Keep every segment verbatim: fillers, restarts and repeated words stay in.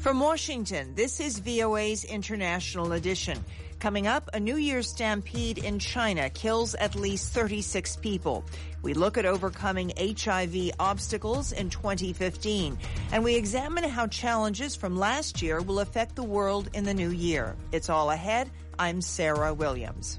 From Washington, this is V O A's International Edition. Coming up, a New Year's stampede in China kills at least thirty-six people. We look at overcoming H I V obstacles in twenty fifteen, and we examine how challenges from last year will affect the world in the new year. It's all ahead. I'm Sarah Williams.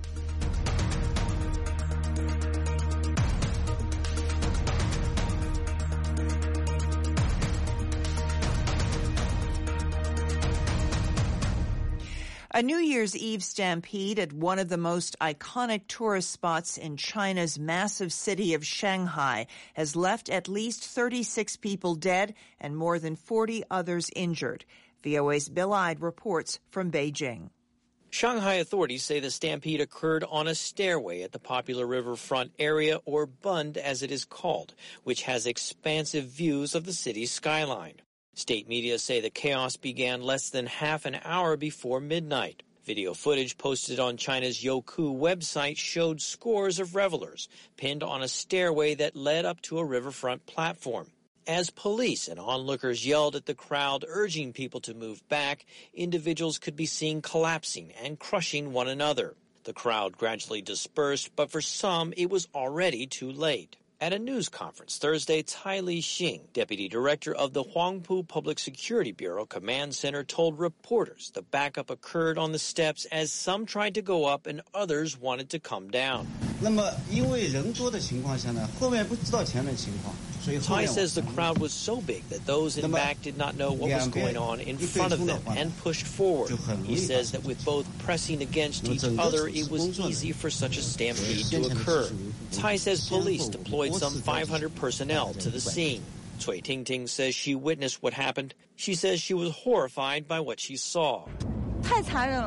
A New Year's Eve stampede at one of the most iconic tourist spots in China's massive city of Shanghai has left at least thirty-six people dead and more than forty others injured. V O A's Bill Ide reports from Beijing. Shanghai authorities say the stampede occurred on a stairway at the popular riverfront area, or Bund as it is called, which has expansive views of the city's skyline. State media say the chaos began less than half an hour before midnight. Video footage posted on China's Youku website showed scores of revelers pinned on a stairway that led up to a riverfront platform. As police and onlookers yelled at the crowd, urging people to move back, individuals could be seen collapsing and crushing one another. The crowd gradually dispersed, but for some, it was already too late. At a news conference Thursday, Cai Lixing, deputy director of the Huangpu Public Security Bureau Command Center, told reporters the backup occurred on the steps as some tried to go up and others wanted to come down. Tai says the crowd was so big that those in back did not know what was going on in front of them and pushed forward. He says that with both pressing against each other, it was easy for such a stampede to occur. Tai says police deployed some five hundred personnel to the scene. Cui Tingting says she witnessed what happened. She says she was horrified by what she saw. Cui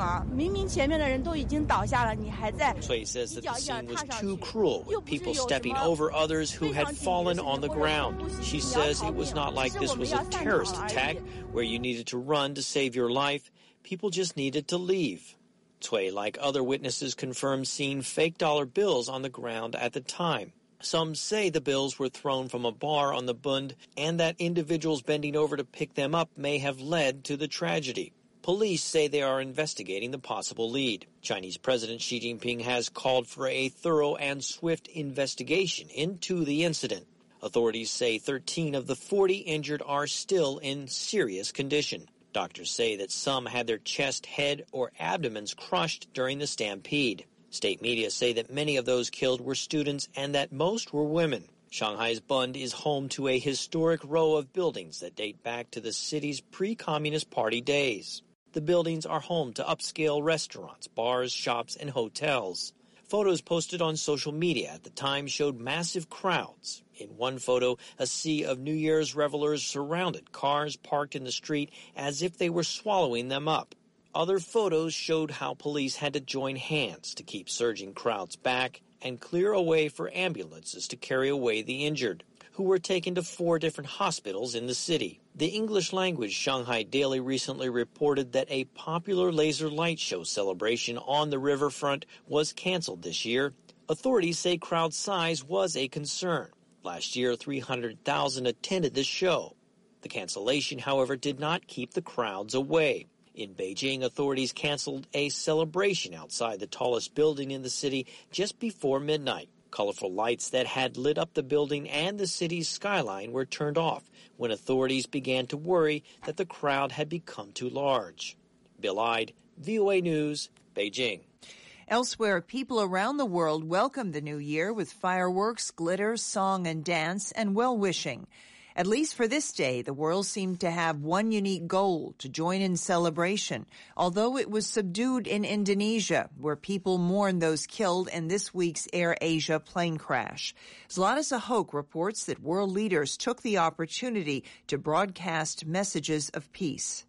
says that the scene was too cruel, with people stepping over others who had fallen on the ground. She says it was not like this was a terrorist attack where you needed to run to save your life. People just needed to leave. Cui, like other witnesses, confirmed seeing fake dollar bills on the ground at the time. Some say the bills were thrown from a bar on the Bund and that individuals bending over to pick them up may have led to the tragedy. Police say they are investigating the possible lead. Chinese President Xi Jinping has called for a thorough and swift investigation into the incident. Authorities say thirteen of the forty injured are still in serious condition. Doctors say that some had their chest, head, or abdomens crushed during the stampede. State media say that many of those killed were students and that most were women. Shanghai's Bund is home to a historic row of buildings that date back to the city's pre-Communist Party days. The buildings are home to upscale restaurants, bars, shops, and hotels. Photos posted on social media at the time showed massive crowds. In one photo, a sea of New Year's revelers surrounded cars parked in the street as if they were swallowing them up. Other photos showed how police had to join hands to keep surging crowds back and clear a way for ambulances to carry away the injured, who were taken to four different hospitals in the city. The English-language Shanghai Daily recently reported that a popular laser light show celebration on the riverfront was canceled this year. Authorities say crowd size was a concern. Last year, three hundred thousand attended the show. The cancellation, however, did not keep the crowds away. In Beijing, authorities canceled a celebration outside the tallest building in the city just before midnight. Colorful lights that had lit up the building and the city's skyline were turned off when authorities began to worry that the crowd had become too large. Bill Ide, V O A News, Beijing. Elsewhere, people around the world welcomed the new year with fireworks, glitter, song and dance, and well-wishing. At least for this day, the world seemed to have one unique goal: to join in celebration, although it was subdued in Indonesia, where people mourn those killed in this week's Air Asia plane crash. Zlata Sahok reports that world leaders took the opportunity to broadcast messages of peace.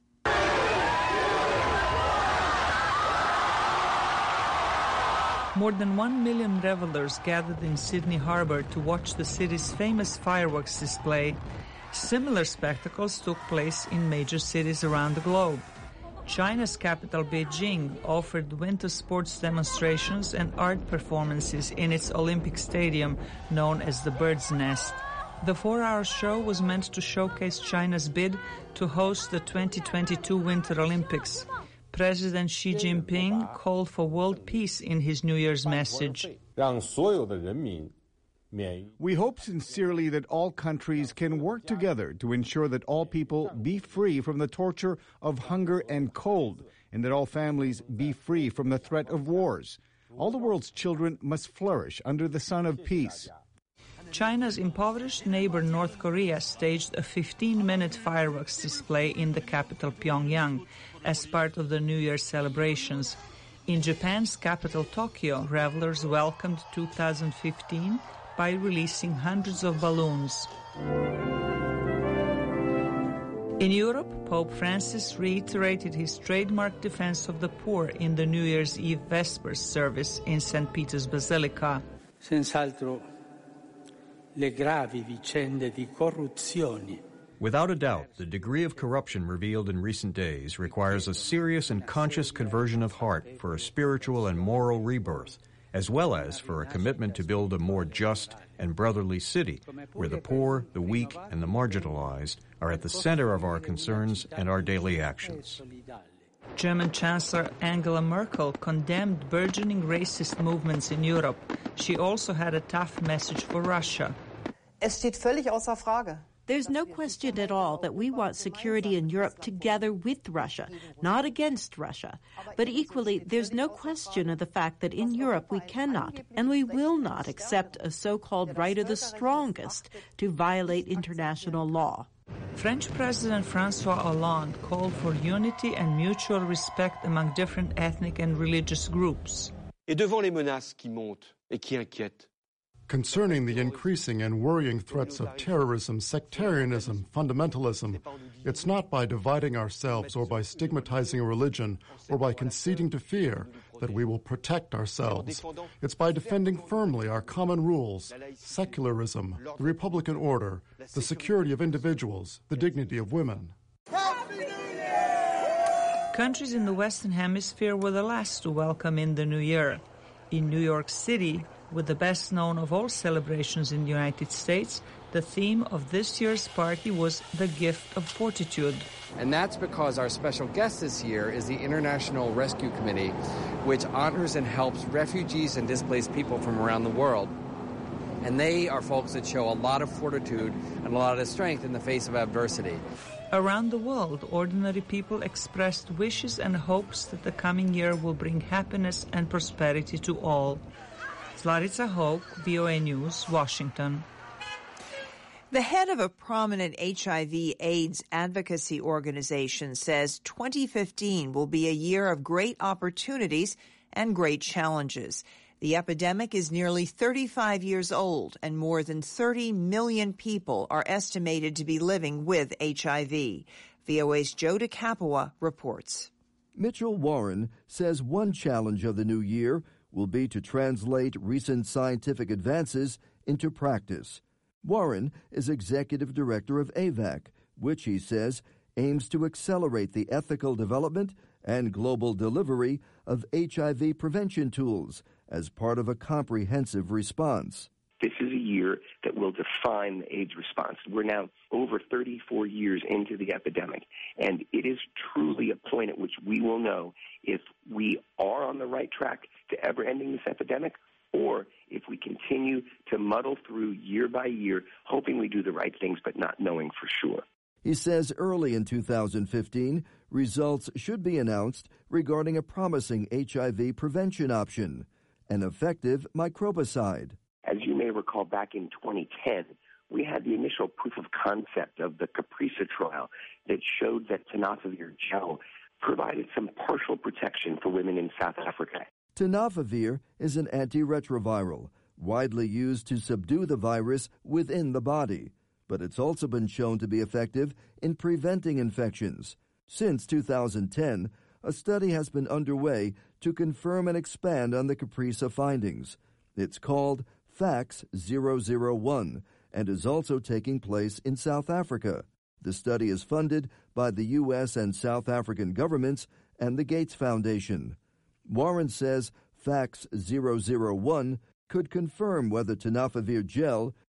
More than one million revelers gathered in Sydney Harbour to watch the city's famous fireworks display. Similar spectacles took place in major cities around the globe. China's capital, Beijing, offered winter sports demonstrations and art performances in its Olympic Stadium, known as the Bird's Nest. The four-hour show was meant to showcase China's bid to host the twenty twenty-two Winter Olympics. President Xi Jinping called for world peace in his New Year's message. We hope sincerely that all countries can work together to ensure that all people be free from the torture of hunger and cold, and that all families be free from the threat of wars. All the world's children must flourish under the sun of peace. China's impoverished neighbor North Korea staged a fifteen-minute fireworks display in the capital Pyongyang as part of the New Year celebrations. In Japan's capital Tokyo, revelers welcomed two thousand fifteen by releasing hundreds of balloons. In Europe, Pope Francis reiterated his trademark defense of the poor in the New Year's Eve Vespers service in Saint Peter's Basilica. Senz'altro le gravi vicende di corruzione. Without a doubt, the degree of corruption revealed in recent days requires a serious and conscious conversion of heart for a spiritual and moral rebirth, as well as for a commitment to build a more just and brotherly city where the poor, the weak, and the marginalized are at the center of our concerns and our daily actions. German Chancellor Angela Merkel condemned burgeoning racist movements in Europe. She also had a tough message for Russia. Es steht völlig außer Frage. There's no question at all that we want security in Europe together with Russia, not against Russia. But equally, there's no question of the fact that in Europe we cannot and we will not accept a so-called right of the strongest to violate international law. French President François Hollande called for unity and mutual respect among different ethnic and religious groups. Et devant les menaces qui montent et qui inquiètent, concerning the increasing and worrying threats of terrorism, sectarianism, fundamentalism, it's not by dividing ourselves or by stigmatizing a religion or by conceding to fear that we will protect ourselves. It's by defending firmly our common rules, secularism, the Republican order, the security of individuals, the dignity of women. Countries in the Western Hemisphere were the last to welcome in the new year. In New York City, with the best known of all celebrations in the United States, the theme of this year's party was the gift of fortitude. And that's because our special guest this year is the International Rescue Committee, which honors and helps refugees and displaced people from around the world. And they are folks that show a lot of fortitude and a lot of strength in the face of adversity. Around the world, ordinary people expressed wishes and hopes that the coming year will bring happiness and prosperity to all. Larissa Hoke, V O A News, Washington. The head of a prominent H I V AIDS advocacy organization says twenty fifteen will be a year of great opportunities and great challenges. The epidemic is nearly thirty-five years old, and more than thirty million people are estimated to be living with H I V. V O A's Joe DeCapua reports. Mitchell Warren says one challenge of the new year will be to translate recent scientific advances into practice. Warren is executive director of A V A C, which he says aims to accelerate the ethical development and global delivery of H I V prevention tools as part of a comprehensive response. This is a year that will define the AIDS response. We're now over thirty-four years into the epidemic, and it is truly a point at which we will know if we are on the right track to ever ending this epidemic, or if we continue to muddle through year by year, hoping we do the right things but not knowing for sure. He says early in two thousand fifteen, results should be announced regarding a promising H I V prevention option, an effective microbicide. As you may recall, back in twenty ten, we had the initial proof of concept of the CAPRISA trial that showed that tenofovir gel provided some partial protection for women in South Africa. Tenofovir is an antiretroviral, widely used to subdue the virus within the body, but it's also been shown to be effective in preventing infections. Since two thousand ten, a study has been underway to confirm and expand on the CAPRISA findings. It's called FACS zero zero one and is also taking place in South Africa. The study is funded by the U S and South African governments and the Gates Foundation. Warren says FACS zero zero one could confirm whether tenofovir gel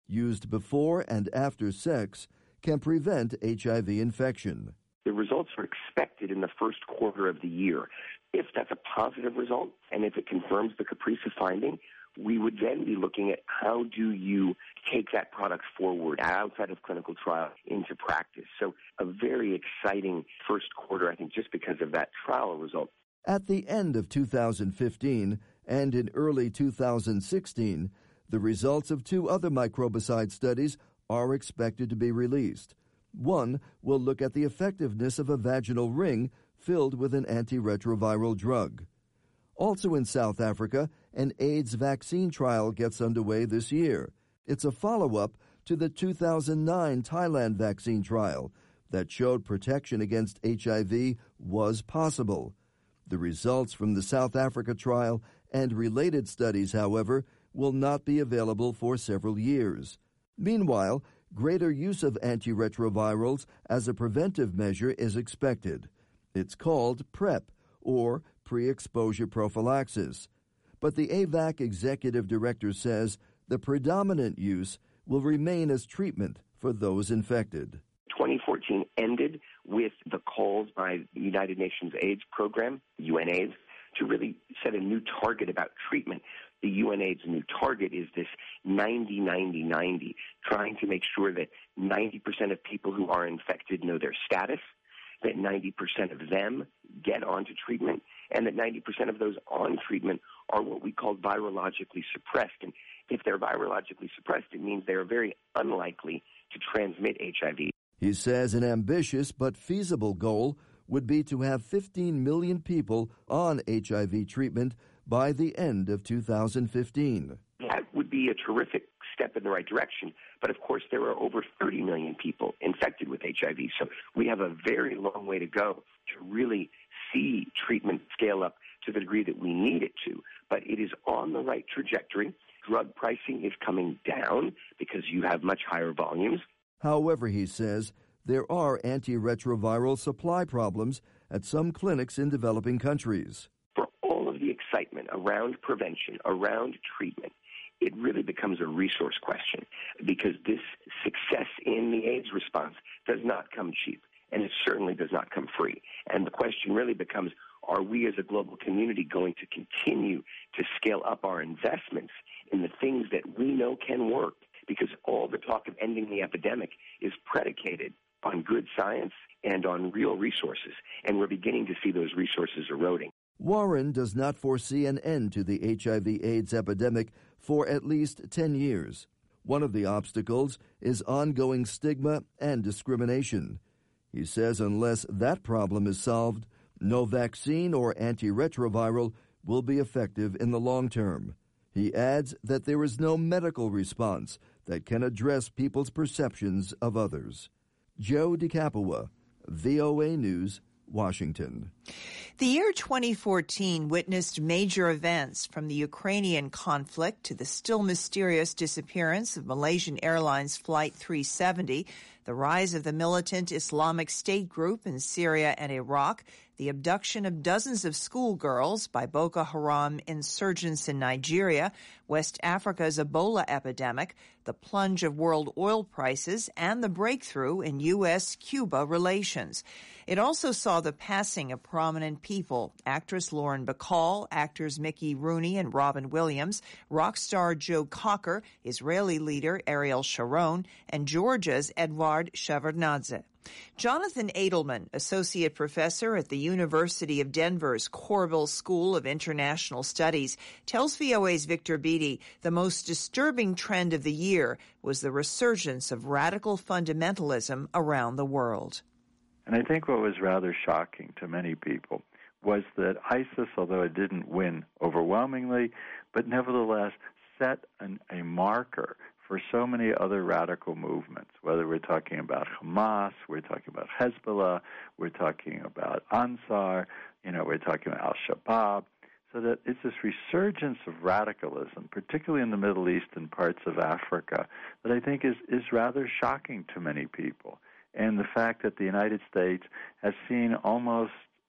used before and after sex, can prevent H I V infection. The results are expected in the first quarter of the year. If that's a positive result, and if it confirms the CAPRISA finding, we would then be looking at how do you take that product forward outside of clinical trial into practice. So a very exciting first quarter, I think, just because of that trial result. At the end of two thousand fifteen and in early two thousand sixteen, the results of two other microbicide studies are expected to be released. One will look at the effectiveness of a vaginal ring filled with an antiretroviral drug. Also in South Africa, an AIDS vaccine trial gets underway this year. It's a follow-up to the two thousand nine Thailand vaccine trial that showed protection against H I V was possible. The results from the South Africa trial and related studies, however, will not be available for several years. Meanwhile, greater use of antiretrovirals as a preventive measure is expected. It's called PrEP, or pre-exposure prophylaxis. But the A V A C executive director says the predominant use will remain as treatment for those infected. twenty fourteen ended with the calls by the United Nations AIDS program, UNAIDS, to really set a new target about treatment. The UNAIDS new target is this ninety ninety ninety, trying to make sure that ninety percent of people who are infected know their status, that ninety percent of them get onto treatment, and that ninety percent of those on treatment are what we call virologically suppressed. And if they're virologically suppressed, it means they are very unlikely to transmit H I V. He says an ambitious but feasible goal would be to have fifteen million people on H I V treatment by the end of two thousand fifteen. That would be a terrific step in the right direction, but of course there are over thirty million people infected with H I V, so we have a very long way to go to really see treatment scale up to the degree that we need it to, but it is on the right trajectory. Drug pricing is coming down because you have much higher volumes. However, he says, there are antiretroviral supply problems at some clinics in developing countries. For all of the excitement around prevention, around treatment, it really becomes a resource question because this success in the AIDS response does not come cheap, and it certainly does not come free. And the question really becomes, are we as a global community going to continue to scale up our investments in the things that we know can work? Because all the talk of ending the epidemic is predicated on good science and on real resources, and we're beginning to see those resources eroding. Warren does not foresee an end to the H I V AIDS epidemic for at least ten years. One of the obstacles is ongoing stigma and discrimination. He says unless that problem is solved, no vaccine or antiretroviral will be effective in the long term. He adds that there is no medical response that can address people's perceptions of others. Joe DiCapua, V O A News, Washington. The year twenty fourteen witnessed major events from the Ukrainian conflict to the still mysterious disappearance of Malaysian Airlines Flight three seventy, the rise of the militant Islamic State group in Syria and Iraq, the abduction of dozens of schoolgirls by Boko Haram insurgents in Nigeria, West Africa's Ebola epidemic, the plunge of world oil prices, and the breakthrough in U S Cuba relations. It also saw the passing of prominent people, actress Lauren Bacall, actors Mickey Rooney and Robin Williams, rock star Joe Cocker, Israeli leader Ariel Sharon, and Georgia's Eduard Shevardnadze. Jonathan Edelman, associate professor at the University of Denver's Corville School of International Studies, tells V O A's Victor Beattie the most disturbing trend of the year was the resurgence of radical fundamentalism around the world. And I think what was rather shocking to many people was that ISIS, although it didn't win overwhelmingly, but nevertheless set an, a marker for so many other radical movements, whether we're talking about Hamas, we're talking about Hezbollah, we're talking about Ansar, you know, we're talking about Al-Shabaab, so that it's this resurgence of radicalism, particularly in the Middle East and parts of Africa, that I think is, is rather shocking to many people. And the fact that the United States has seen almost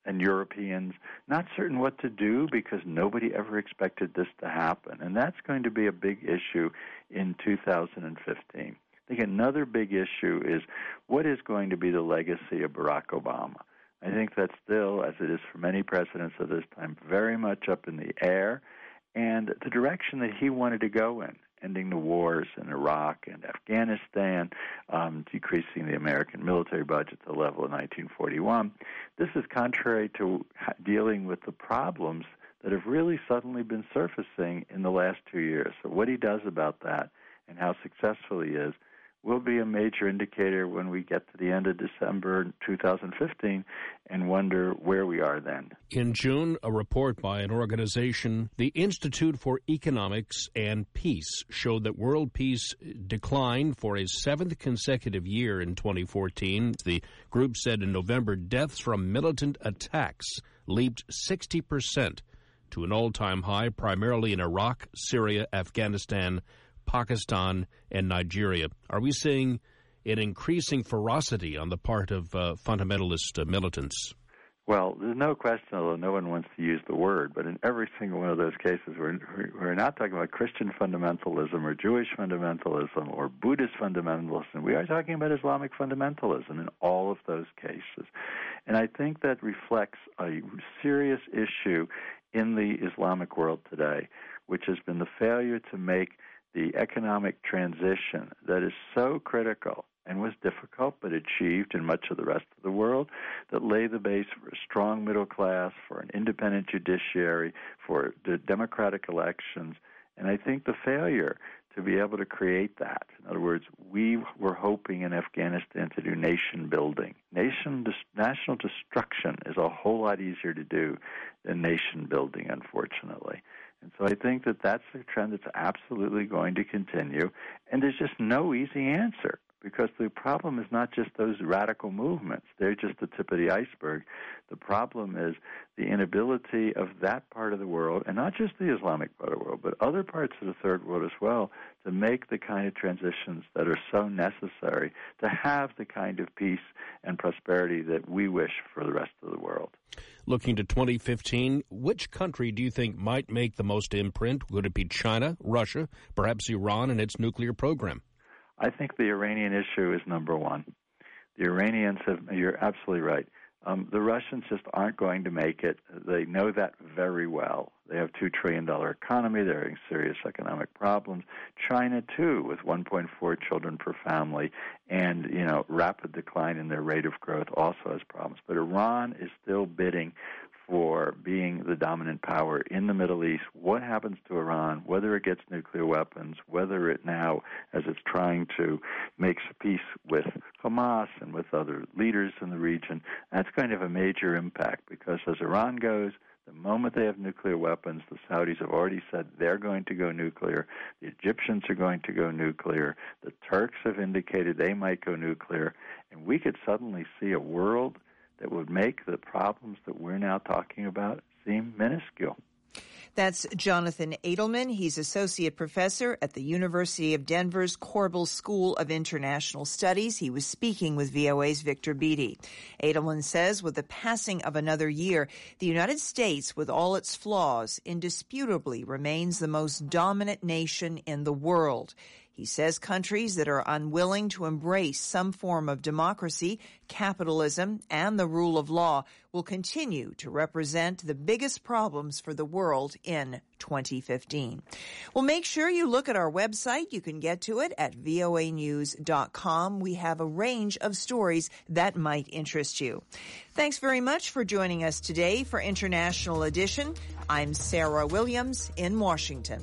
and Europeans not certain what to do because nobody ever expected this to happen. And that's going to be a big issue in two thousand fifteen. I think another big issue is what is going to be the legacy of Barack Obama. I think that's still, as it is for many presidents of this time, very much up in the air. And the direction that he wanted to go in, ending the wars in Iraq and Afghanistan, um, decreasing the American military budget to the level of nineteen forty-one, this is contrary to dealing with the problems that have really suddenly been surfacing in the last two years. So what he does about that and how successful he is will be a major indicator when we get to the end of December two thousand fifteen and wonder where we are then. In June, a report by an organization, the Institute for Economics and Peace, showed that world peace declined for a seventh consecutive year in twenty fourteen. The group said in November, deaths from militant attacks leaped sixty percent to an all-time high, primarily in Iraq, Syria, Afghanistan, Pakistan, and Nigeria. Are we seeing an increasing ferocity on the part of uh, fundamentalist uh, militants? Well, there's no question, although no one wants to use the word, but in every single one of those cases, we're, we're not talking about Christian fundamentalism or Jewish fundamentalism or Buddhist fundamentalism. We are talking about Islamic fundamentalism in all of those cases. And I think that reflects a serious issue in the Islamic world today, which has been the failure to make the economic transition that is so critical and was difficult but achieved in much of the rest of the world, that lay the base for a strong middle class, for an independent judiciary, for the democratic elections. And I think the failure to be able to create that, in other words, we were hoping in Afghanistan to do nation building. Nation national destruction is a whole lot easier to do than nation building, unfortunately. And so I think that that's a trend that's absolutely going to continue, and there's just no easy answer, because the problem is not just those radical movements. They're just the tip of the iceberg. The problem is the inability of that part of the world, and not just the Islamic part of the world, but other parts of the third world as well, to make the kind of transitions that are so necessary to have the kind of peace and prosperity that we wish for the rest of the world. Looking to twenty fifteen, which country do you think might make the most imprint? Would it be China, Russia, perhaps Iran and its nuclear program? I think the Iranian issue is number one. The Iranians have, you're absolutely right. Um, the Russians just aren't going to make it. They know that very well. They have a two trillion dollars economy. They're having serious economic problems. China, too, with one point four children per family and, you know, rapid decline in their rate of growth, also has problems. But Iran is still bidding for being the dominant power in the Middle East. What happens to Iran, whether it gets nuclear weapons, whether it now, as it's trying to make peace with Hamas and with other leaders in the region, that's going to have a major impact, because as Iran goes, the moment they have nuclear weapons, the Saudis have already said they're going to go nuclear. The Egyptians are going to go nuclear. The Turks have indicated they might go nuclear. And we could suddenly see a world that would make the problems that we're now talking about seem minuscule. That's Jonathan Adelman. He's associate professor at the University of Denver's Korbel School of International Studies. He was speaking with V O A's Victor Beattie. Adelman says with the passing of another year, the United States, with all its flaws, indisputably remains the most dominant nation in the world. He says countries that are unwilling to embrace some form of democracy, capitalism, and the rule of law will continue to represent the biggest problems for the world in twenty fifteen. Well, make sure you look at our website. You can get to it at V O A news dot com. We have a range of stories that might interest you. Thanks very much for joining us today for International Edition. I'm Sarah Williams in Washington.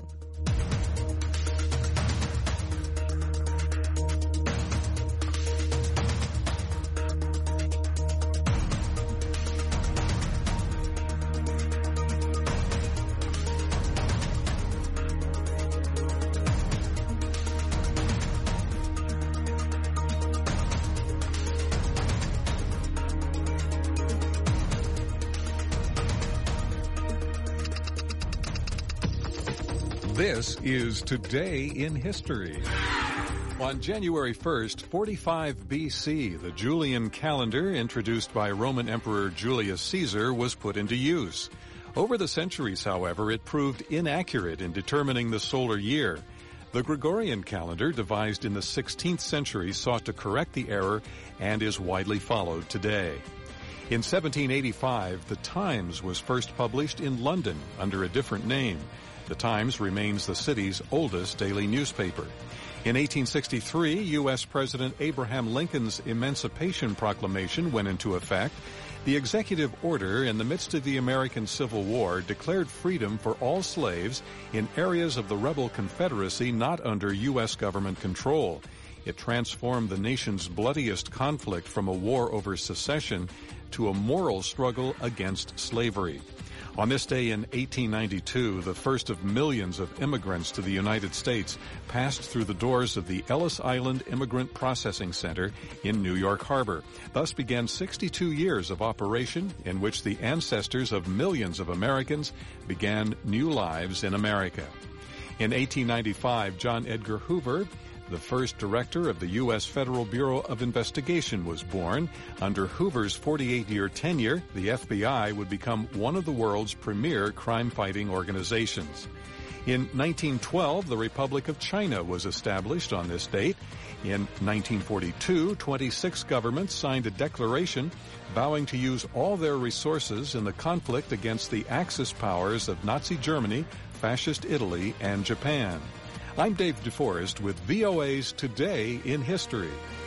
This is Today in History On January first, forty-five B C, the Julian calendar, introduced by Roman Emperor Julius Caesar, was put into use. Over the centuries, however, it proved inaccurate in determining the solar year. The Gregorian calendar, devised in the sixteenth century, sought to correct the error and is widely followed today. In seventeen eighty-five, The Times was first published in London under a different name. The Times remains the city's oldest daily newspaper. In eighteen sixty-three, U S President Abraham Lincoln's Emancipation Proclamation went into effect. The executive order, in the midst of the American Civil War, declared freedom for all slaves in areas of the rebel Confederacy not under U S government control. It transformed the nation's bloodiest conflict from a war over secession to a moral struggle against slavery. On this day in eighteen ninety-two, the first of millions of immigrants to the United States passed through the doors of the Ellis Island Immigrant Processing Center in New York Harbor. Thus began sixty-two years of operation in which the ancestors of millions of Americans began new lives in America. In eighteen ninety-five, John Edgar Hoover, the first director of the U S Federal Bureau of Investigation, was born. Under Hoover's forty-eight-year tenure, the F B I would become one of the world's premier crime-fighting organizations. In nineteen twelve, the Republic of China was established on this date. In nineteen forty-two, twenty-six governments signed a declaration vowing to use all their resources in the conflict against the Axis powers of Nazi Germany, Fascist Italy, and Japan. I'm Dave DeForest with V O A's Today in History.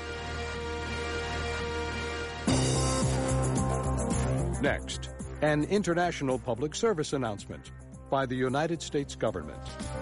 Next, an international public service announcement by the United States government.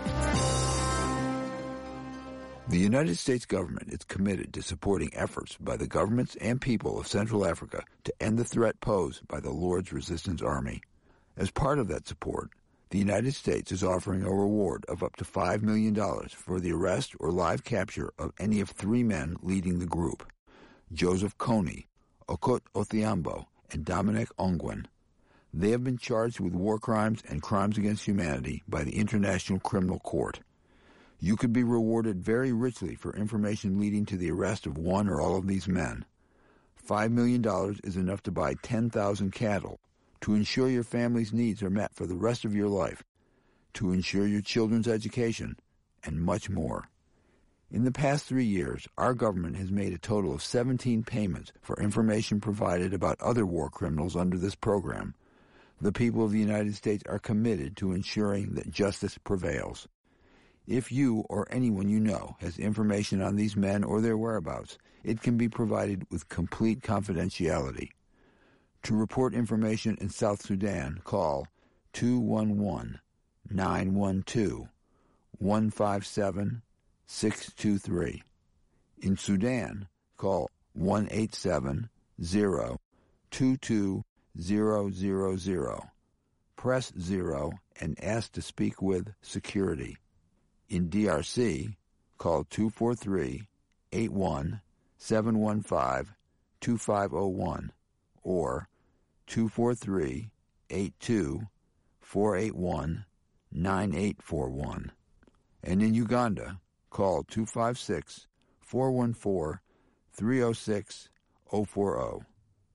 The United States government is committed to supporting efforts by the governments and people of Central Africa to end the threat posed by the Lord's Resistance Army. As part of that support, the United States is offering a reward of up to five million dollars for the arrest or live capture of any of three men leading the group: Joseph Kony, Okot Othiambo, and Dominic Ongwen. They have been charged with war crimes and crimes against humanity by the International Criminal Court. You could be rewarded very richly for information leading to the arrest of one or all of these men. Five million dollars is enough to buy ten thousand cattle, to ensure your family's needs are met for the rest of your life, to ensure your children's education, and much more. In the past three years, our government has made a total of seventeen payments for information provided about other war criminals under this program. The people of the United States are committed to ensuring that justice prevails. If you or anyone you know has information on these men or their whereabouts, it can be provided with complete confidentiality. To report information in South Sudan, call two one one, nine one two, one five seven, six two three. In Sudan, call one eight seven zero two two zero zero zero. Press zero and ask to speak with security. In D R C, call two four three, eight one, seven one five, two five zero one or two four three, eight two, four eight one, nine eight four one. And in Uganda, call two five six, four one four, three zero six, zero four zero.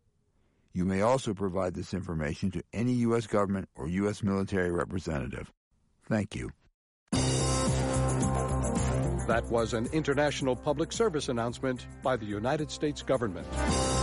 You may also provide this information to any U S government or U S military representative. Thank you. That was an international public service announcement by the United States government.